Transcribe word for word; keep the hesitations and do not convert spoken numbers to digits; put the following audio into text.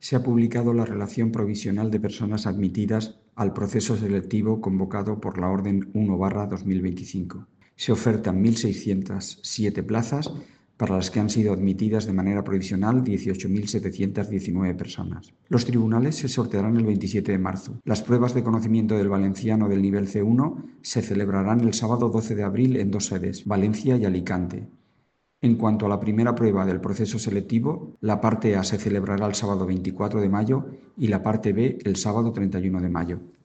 se ha publicado la relación provisional de personas admitidas al proceso selectivo convocado por la Orden uno barra dos mil veinticinco. Se ofertan mil seiscientas siete plazas, para las que han sido admitidas de manera provisional dieciocho mil setecientas diecinueve personas. Los tribunales se sortearán el veintisiete de marzo. Las pruebas de conocimiento del valenciano del nivel ce uno se celebrarán el sábado doce de abril en dos sedes, Valencia y Alicante. En cuanto a la primera prueba del proceso selectivo, la parte A se celebrará el sábado veinticuatro de mayo y la parte B el sábado treinta y uno de mayo.